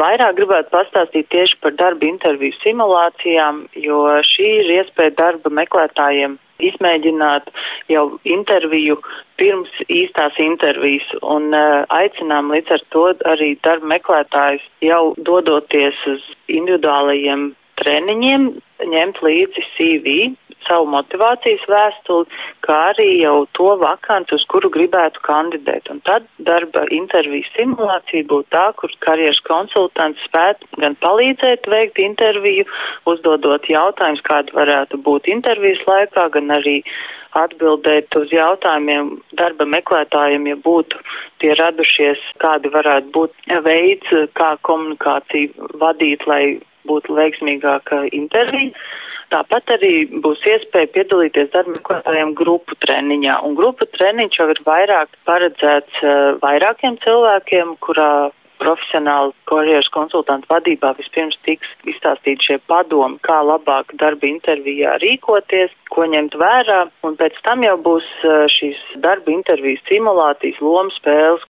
vairāk gribētu pastāstīt tieši par darba interviju simulācijām, jo šī ir iespēja darba meklētājiem izmēģināt jau interviju pirms īstās intervijas un aicinām līdz ar to arī darba meklētājus jau dodoties uz individuālajiem treniņiem, ņemt līdzi CV, savu motivācijas vēstuli, kā arī jau to vakanci, uz kuru gribētu kandidēt. Un tad darba intervijas simulācija būtu tā, kur karjeras konsultants spētu gan palīdzēt veikt interviju, uzdodot jautājumus, kādi varētu būt intervijas laikā, gan arī atbildēt uz jautājumiem darba meklētājiem, ja būtu tie radušies, kādi varētu būt veids, kā komunikāciju vadīt, lai būtu veiksmīgāka intervija. Tāpat arī būs iespēja piedalīties darba meklētājiem grupu treniņā. Un grupu treniņš jau ir vairāk paredzēts vairākiem cilvēkiem, kurā profesionāli karjeras konsultantu vadībā vispirms tiks izstāstīti šie padomi, kā labāk darba intervijā rīkoties, ko ņemt vērā, un pēc tam jau būs šīs darba intervijas simulācijas, lomu spēles,